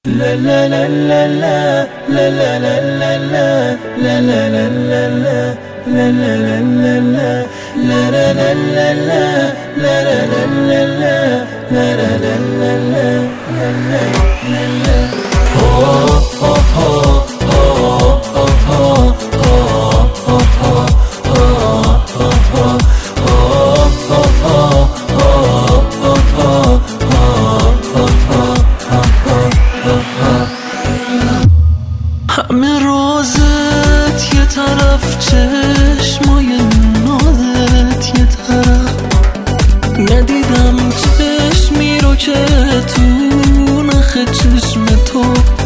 همه رازت یه طرف، چشمای نازت یه طرف، ندیدم چشمی رو که تو نخ چشم تو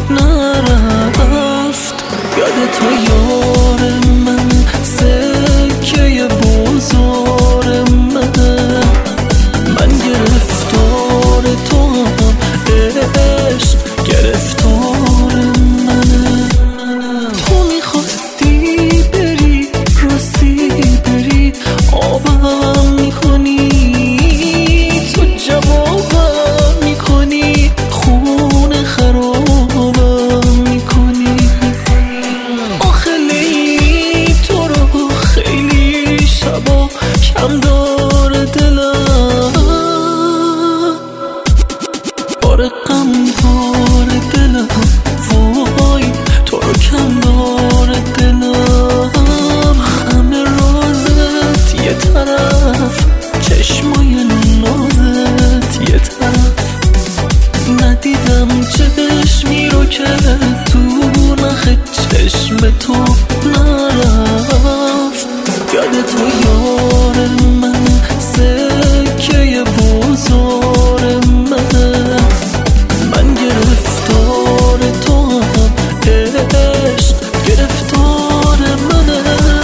نرفت. یاد تو یار من، سکه بازار من گرفتار تو هم، عشق گرفتار منه. تو میخواستی بری، راستی بری، آبم میکنی، تو جوابم میکنی، خون خرابم میکنی. آخه لیلی تو رو خیلی شبا کم داره دلم، بار غم داره دلم، وای تو رو کم داره دلم. همه رازت یه طرف، چشمای نازت یه طرف، ندیدم چشمی رو که تو نخ چشم تو نرفت. یاد تو یار من، سکه بازار من گرفتار تو هم، عشق گرفتار منه.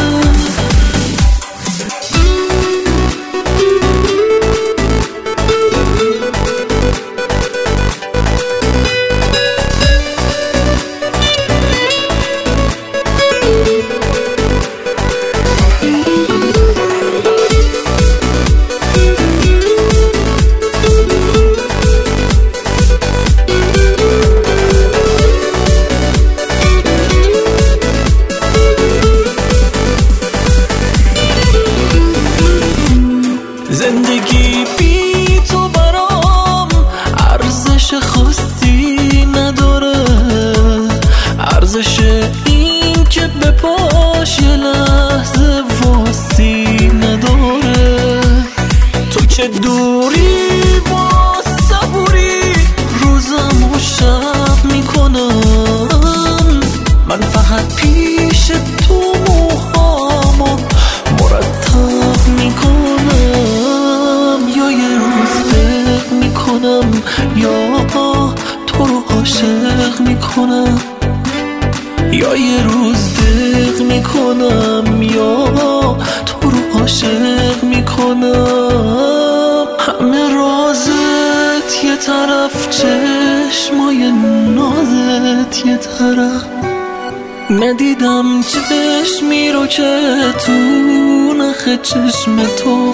زندگی بی تو برام ارزش خاصی نداره، ارزش این که به پاش یه لحظه واسی نداره. تو که دوری با صبوری، روزم و شب میکنم، من فقط پیش تو موهامو مرتب میکنم. یا یه روز دق میکنم، یا تو رو عاشق میکنم، یا یه روز دق میکنم، یا تو رو عاشق میکنم. همه رازت یه طرف، چشمای نازت یه طرف، ندیدم چشمی رو که تو نخ چشم تو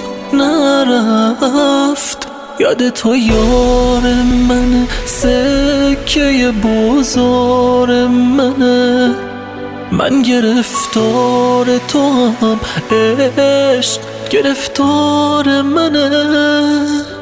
نرفت. یاد تو یار من، سکه بازار من گرفتار تو هم، عشق گرفتار منه.